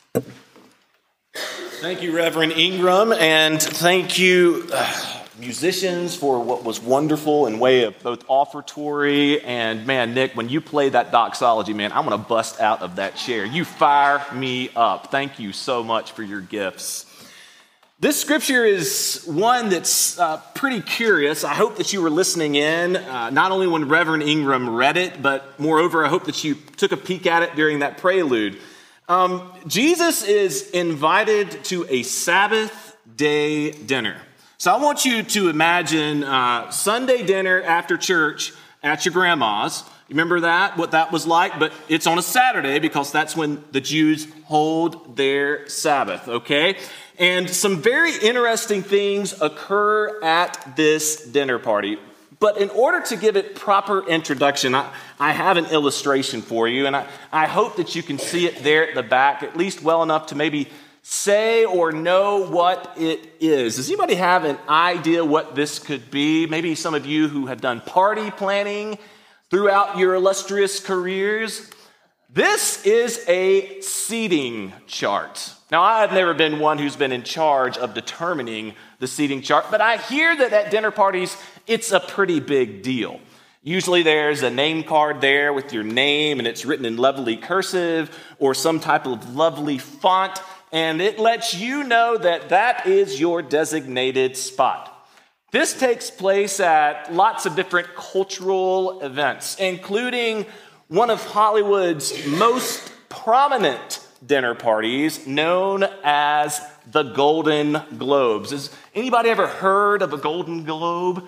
Thank you, Reverend Ingram, and thank you, musicians, for what was wonderful in way of both offertory and, man, Nick, when you play that doxology, man, I'm going to bust out of that chair. You fire me up. Thank you so much for your gifts. This scripture is one that's pretty curious. I hope that you were listening in, not only when Reverend Ingram read it, but moreover, I hope that you took a peek at it during that prelude. Jesus is invited to a Sabbath day dinner. So I want you to imagine Sunday dinner after church at your grandma's. You remember that, what that was like? But it's on a Saturday because that's when the Jews hold their Sabbath, okay? And some very interesting things occur at this dinner party. But in order to give it proper introduction, I have an illustration for you, and I hope that you can see it there at the back, at least well enough to maybe say or know what it is. Does anybody have an idea what this could be? Maybe some of you who have done party planning throughout your illustrious careers. This is a seating chart. Now, I've never been one who's been in charge of determining the seating chart, but I hear that at dinner parties, it's a pretty big deal. Usually there's a name card there with your name, and it's written in lovely cursive or some type of lovely font, and it lets you know that that is your designated spot. This takes place at lots of different cultural events, including one of Hollywood's most prominent dinner parties known as the Golden Globes. Has anybody ever heard of a Golden Globe?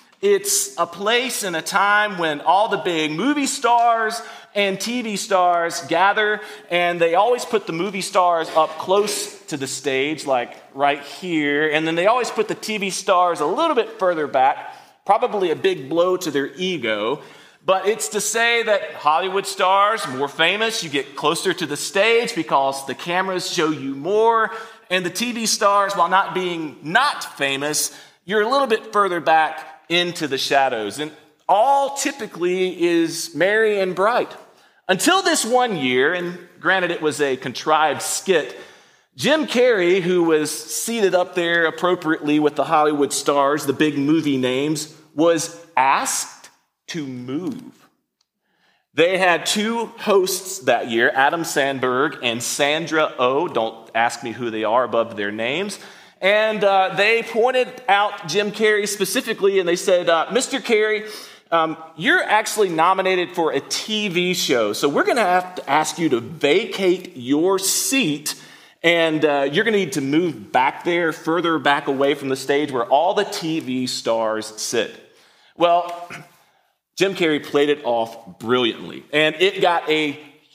It's a place and a time when all the big movie stars and TV stars gather, and they always put the movie stars up close to the stage, like right here, and then they always put the TV stars a little bit further back, probably a big blow to their ego. But it's to say that Hollywood stars, more famous, you get closer to the stage because the cameras show you more. And the TV stars, while not being not famous, you're a little bit further back into the shadows. And all typically is merry and bright. Until this one year, and granted it was a contrived skit, Jim Carrey, who was seated up there appropriately with the Hollywood stars, the big movie names, was asked to move. They had two hosts that year, Adam Sandberg and Sandra Oh. Don't ask me who they are above their names. And they pointed out Jim Carrey specifically, and they said, Mr. Carrey, you're actually nominated for a TV show, so we're going to have to ask you to vacate your seat, and you're going to need to move back there, further back away from the stage where all the TV stars sit. Well, Jim Carrey played it off brilliantly, and it got a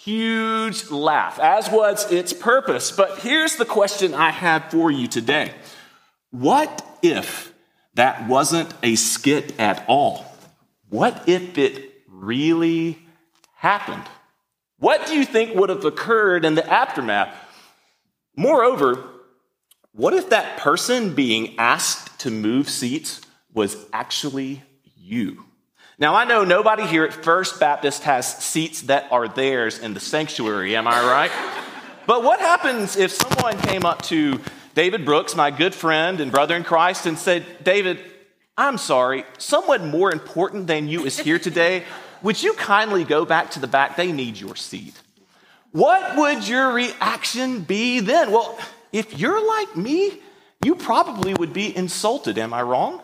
huge laugh, as was its purpose. But here's the question I have for you today. What if that wasn't a skit at all? What if it really happened? What do you think would have occurred in the aftermath? Moreover, what if that person being asked to move seats was actually you? Now, I know nobody here at First Baptist has seats that are theirs in the sanctuary, am I right? But what happens if someone came up to David Brooks, my good friend and brother in Christ, and said, David, I'm sorry, someone more important than you is here today. Would you kindly go back to the back? They need your seat. What would your reaction be then? Well, if you're like me, you probably would be insulted, am I wrong?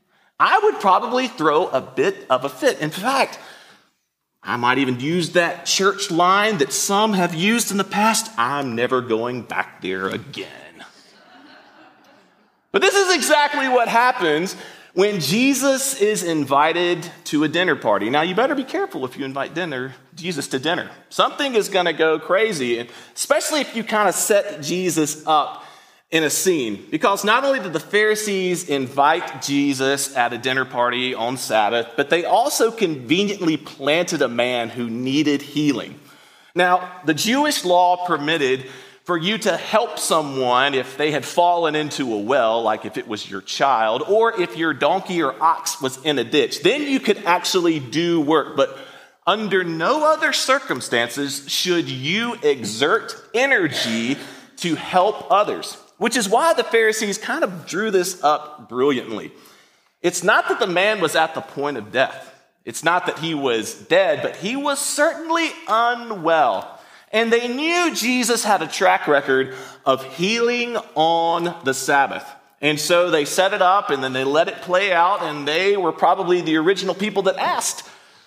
I would probably throw a bit of a fit. In fact, I might even use that church line that some have used in the past. I'm never going back there again. But this is exactly what happens when Jesus is invited to a dinner party. Now, you better be careful if you invite Jesus to dinner. Something is going to go crazy, and especially if you kind of set Jesus up in a scene, because not only did the Pharisees invite Jesus at a dinner party on Sabbath, but they also conveniently planted a man who needed healing. Now, the Jewish law permitted for you to help someone if they had fallen into a well, like if it was your child, or if your donkey or ox was in a ditch. Then you could actually do work. But Under no other circumstances should you exert energy to help others, which is why the Pharisees kind of drew this up brilliantly. It's not that the man was at the point of death. It's not that he was dead, but he was certainly unwell. And they knew Jesus had a track record of healing on the Sabbath. And so they set it up and then they let it play out, and they were probably the original people that asked,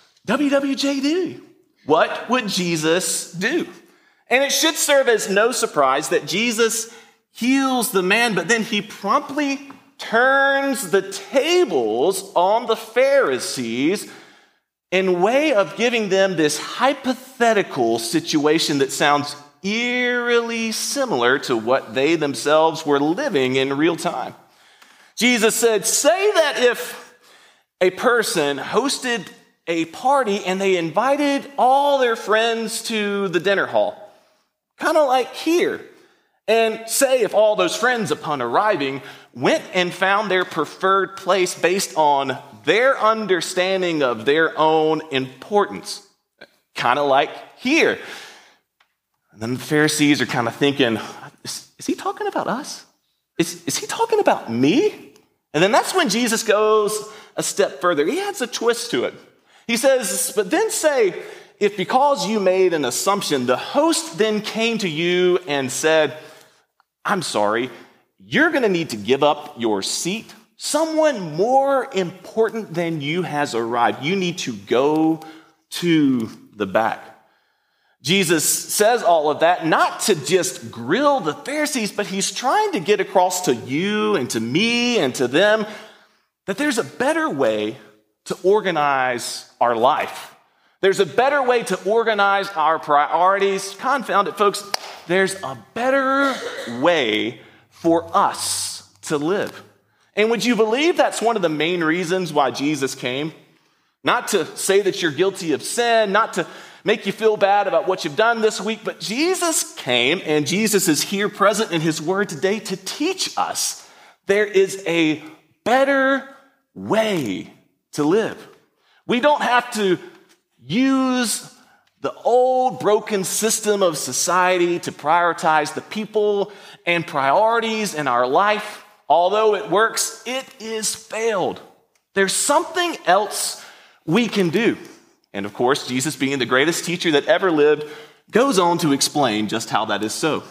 WWJD, what would Jesus do? And it should serve as no surprise that Jesus heals the man, but then he promptly turns the tables on the Pharisees in way of giving them this hypothetical situation that sounds eerily similar to what they themselves were living in real time. Jesus said, say that if a person hosted a party and they invited all their friends to the dinner hall, kind of like here, and say if all those friends upon arriving went and found their preferred place based on their understanding of their own importance, kind of like here. And then the Pharisees are kind of thinking, is he talking about us? Is he talking about me? And then that's when Jesus goes a step further. He adds a twist to it. He says, but then say, if because you made an assumption, the host then came to you and said, I'm sorry, you're going to need to give up your seat. Someone more important than you has arrived. You need to go to the back. Jesus says all of that not to just grill the Pharisees, but he's trying to get across to you and to me and to them that there's a better way to organize our life. There's a better way to organize our priorities. Confound it, folks. There's a better way for us to live. And would you believe that's one of the main reasons why Jesus came? Not to say that you're guilty of sin, not to make you feel bad about what you've done this week, but Jesus came, and Jesus is here present in his word today to teach us there is a better way to live. We don't have to use the old broken system of society to prioritize the people and priorities in our life. Although it works, it is failed. There's something else we can do. And of course, Jesus, being the greatest teacher that ever lived, goes on to explain just how that is so.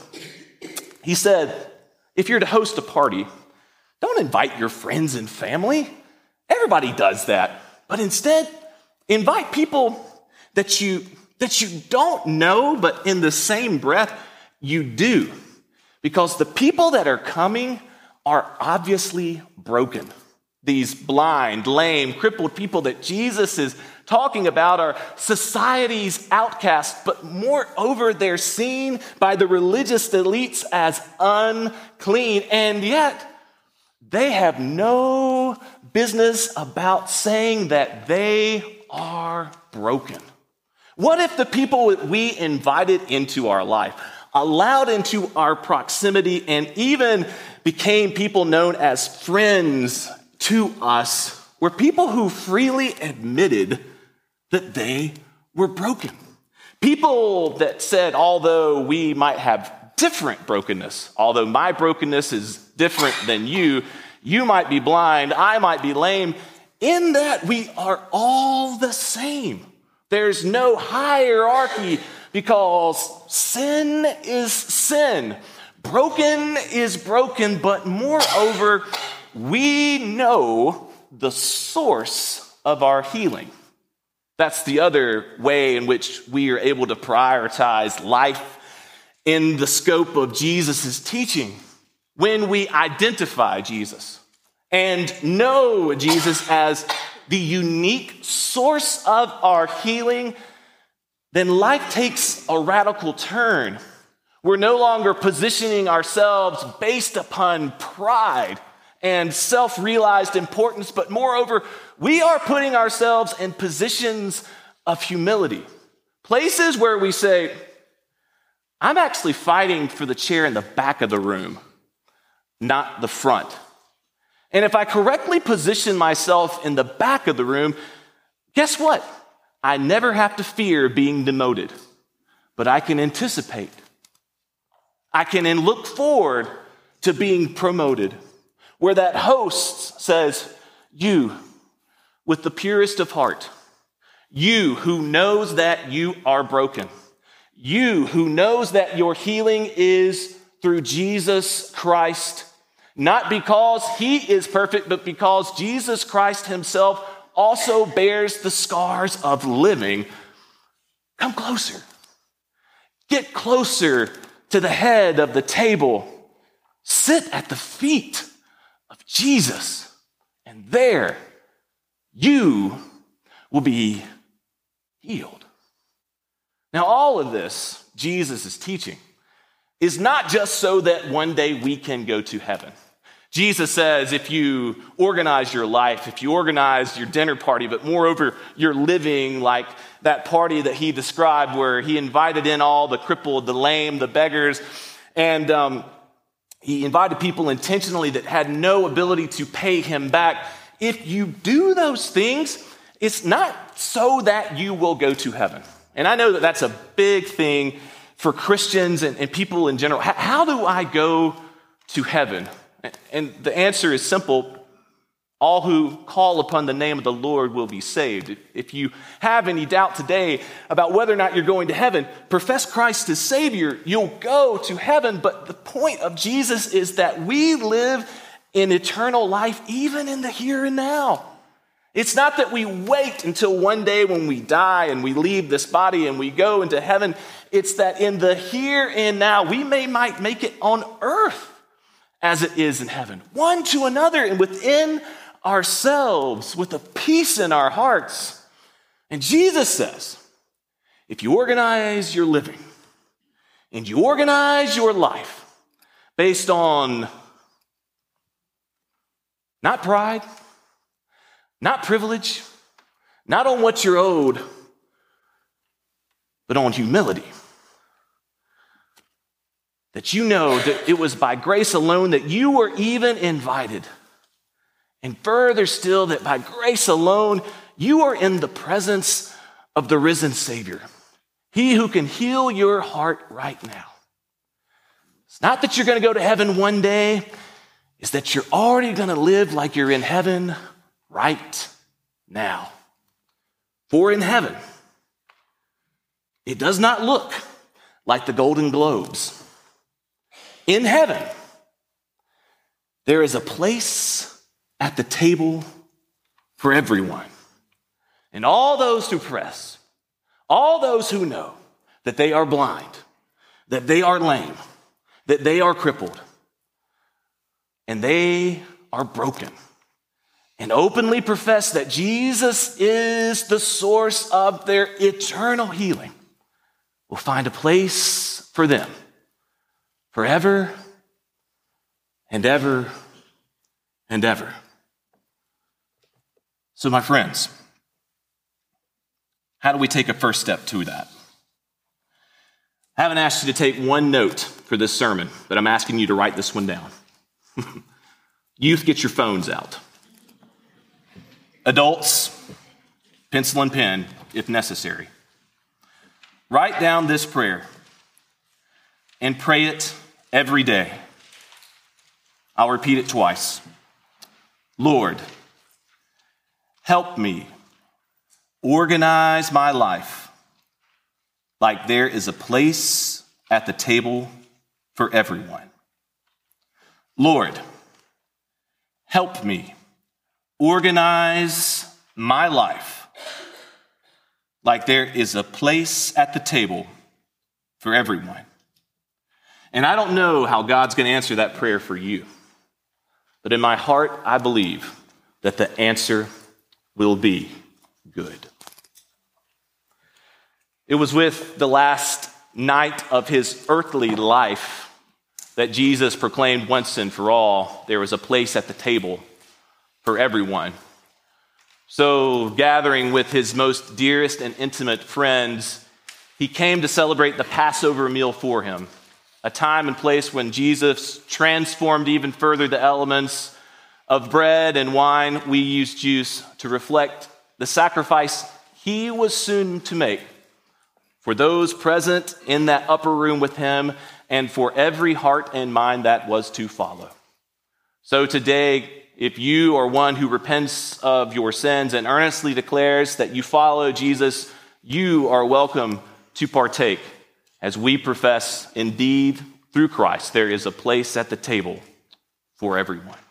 He said, if you're to host a party, don't invite your friends and family. Everybody does that. But instead, invite people that you don't know, but in the same breath, you do. Because the people that are coming are obviously broken. These blind, lame, crippled people that Jesus is talking about are society's outcasts, but moreover, they're seen by the religious elites as unclean, and yet they have no business about saying that they are broken. What if the people that we invited into our life, allowed into our proximity, and even became people known as friends to us, were people who freely admitted that they were broken? People that said, although we might have different brokenness, although my brokenness is different than you might be blind, I might be lame, in that we are all the same. There's no hierarchy because sin is sin. Broken is broken, but moreover, we know the source of our healing. That's the other way in which we are able to prioritize life in the scope of Jesus' teaching. When we identify Jesus and know Jesus as the unique source of our healing, then life takes a radical turn. We're no longer positioning ourselves based upon pride and self-realized importance, but moreover, we are putting ourselves in positions of humility. Places where we say, I'm actually fighting for the chair in the back of the room, not the front. And if I correctly position myself in the back of the room, guess what? I never have to fear being demoted, but I can anticipate. I can look forward to being promoted, where that host says, you with the purest of heart, you who knows that you are broken, you who knows that your healing is through Jesus Christ, not because he is perfect, but because Jesus Christ himself also bears the scars of living. Come closer. Get closer to the head of the table. Sit at the feet of Jesus, and there you will be healed. Now, all of this Jesus is teaching is not just so that one day we can go to heaven. Jesus says if you organize your life, if you organize your dinner party, but moreover, you're living like that party that he described where he invited in all the crippled, the lame, the beggars, and he invited people intentionally that had no ability to pay him back. If you do those things, it's not so that you will go to heaven. And I know that that's a big thing for Christians and people in general. How do I go to heaven? And the answer is simple. All who call upon the name of the Lord will be saved. If you have any doubt today about whether or not you're going to heaven, profess Christ as Savior, you'll go to heaven. But the point of Jesus is that we live in eternal life even in the here and now. It's not that we wait until one day when we die and we leave this body and we go into heaven. It's that in the here and now, we might make it on earth as it is in heaven, one to another and within ourselves with a peace in our hearts. And Jesus says, if you organize your living and you organize your life based on not pride, not privilege, not on what you're owed, but on humility. That you know that it was by grace alone that you were even invited. And further still, that by grace alone, you are in the presence of the risen Savior. He who can heal your heart right now. It's not that you're going to go to heaven one day. It's that you're already going to live like you're in heaven right now. For in heaven, it does not look like the Golden Globes. In heaven, there is a place at the table for everyone. And all those who press, all those who know that they are blind, that they are lame, that they are crippled, and they are broken, and openly profess that Jesus is the source of their eternal healing, will find a place for them forever and ever and ever. So, my friends, how do we take a first step to that? I haven't asked you to take one note for this sermon, but I'm asking you to write this one down. Youth, get your phones out. Adults, pencil and pen if necessary. Write down this prayer and pray it every day. I'll repeat it twice. Lord, help me organize my life like there is a place at the table for everyone. Lord, help me organize my life like there is a place at the table for everyone. And I don't know how God's going to answer that prayer for you, but in my heart, I believe that the answer will be good. It was with the last night of his earthly life that Jesus proclaimed once and for all, there was a place at the table for everyone. So, gathering with his most dearest and intimate friends, he came to celebrate the Passover meal for him, a time and place when Jesus transformed even further the elements of bread and wine. We use juice to reflect the sacrifice he was soon to make for those present in that upper room with him and for every heart and mind that was to follow. So today, if you are one who repents of your sins and earnestly declares that you follow Jesus, you are welcome to partake as we profess indeed through Christ there is a place at the table for everyone.